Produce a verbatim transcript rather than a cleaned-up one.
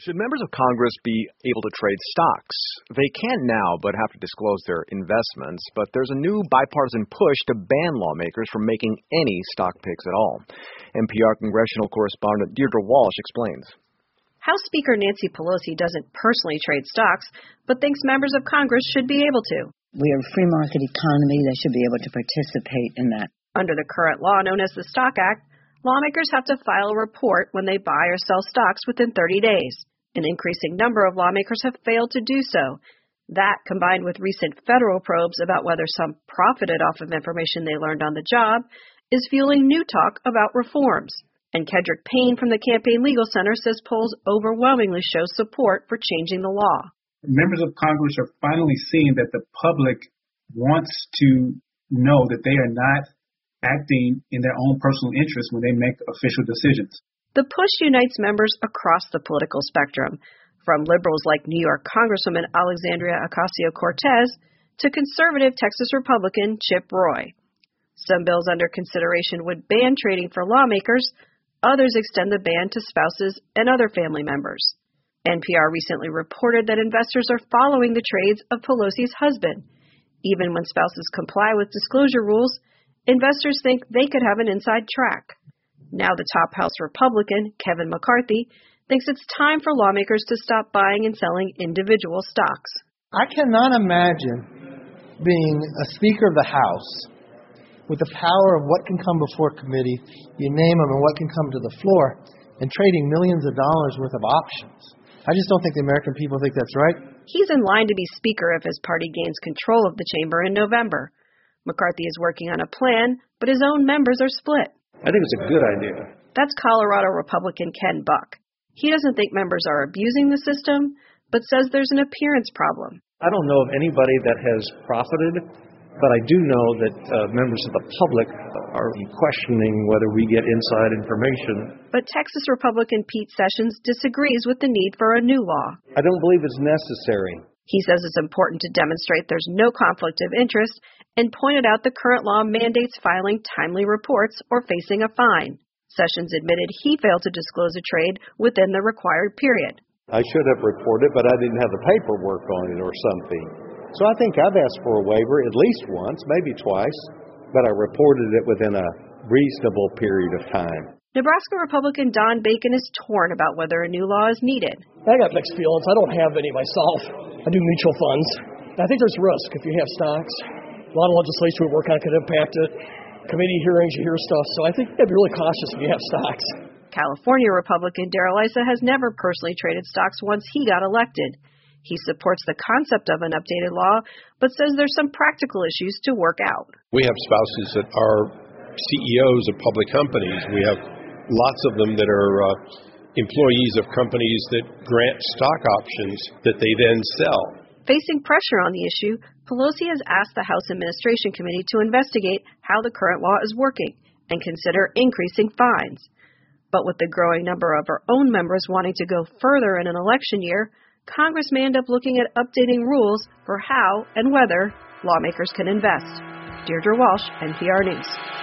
Should members of Congress be able to trade stocks? They can now, but have to disclose their investments. But there's a new bipartisan push to ban lawmakers from making any stock picks at all. N P R congressional correspondent Deirdre Walsh explains. House Speaker Nancy Pelosi doesn't personally trade stocks, but thinks members of Congress should be able to. We are a free market economy. They should be able to participate in that. Under the current law known as the Stock Act, lawmakers have to file a report when they buy or sell stocks within thirty days. An increasing number of lawmakers have failed to do so. That, combined with recent federal probes about whether some profited off of information they learned on the job, is fueling new talk about reforms. And Kedrick Payne from the Campaign Legal Center says polls overwhelmingly show support for changing the law. Members of Congress are finally seeing that the public wants to know that they are not acting in their own personal interest when they make official decisions. The push unites members across the political spectrum, from liberals like New York Congresswoman Alexandria Ocasio-Cortez to conservative Texas Republican Chip Roy. Some bills under consideration would ban trading for lawmakers. Others extend the ban to spouses and other family members. N P R recently reported that investors are following the trades of Pelosi's husband. Even when spouses comply with disclosure rules, investors think they could have an inside track. Now the top House Republican, Kevin McCarthy, thinks it's time for lawmakers to stop buying and selling individual stocks. I cannot imagine being a Speaker of the House with the power of what can come before committee, you name them, and what can come to the floor, and trading millions of dollars worth of options. I just don't think the American people think that's right. He's in line to be Speaker if his party gains control of the chamber in November. McCarthy is working on a plan, but his own members are split. I think it's a good idea. That's Colorado Republican Ken Buck. He doesn't think members are abusing the system, but says there's an appearance problem. I don't know of anybody that has profited, but I do know that uh, members of the public are questioning whether we get inside information. But Texas Republican Pete Sessions disagrees with the need for a new law. I don't believe it's necessary. He says it's important to demonstrate there's no conflict of interest and pointed out the current law mandates filing timely reports or facing a fine. Sessions admitted he failed to disclose a trade within the required period. I should have reported, but I didn't have the paperwork on it or something. So I think I've asked for a waiver at least once, maybe twice, but I reported it within a reasonable period of time. Nebraska Republican Don Bacon is torn about whether a new law is needed. I got mixed feelings. I don't have any myself. I do mutual funds. I think there's risk if you have stocks. A lot of legislation we work on could impact it. Committee hearings, you hear stuff. So I think you have to be really cautious if you have stocks. California Republican Darrell Issa has never personally traded stocks once he got elected. He supports the concept of an updated law, but says there's some practical issues to work out. We have spouses that are C E Os of public companies. We have lots of them that are uh, employees of companies that grant stock options that they then sell. Facing pressure on the issue, Pelosi has asked the House Administration Committee to investigate how the current law is working and consider increasing fines. But with the growing number of her own members wanting to go further in an election year, Congress may end up looking at updating rules for how and whether lawmakers can invest. Deirdre Walsh, N P R News.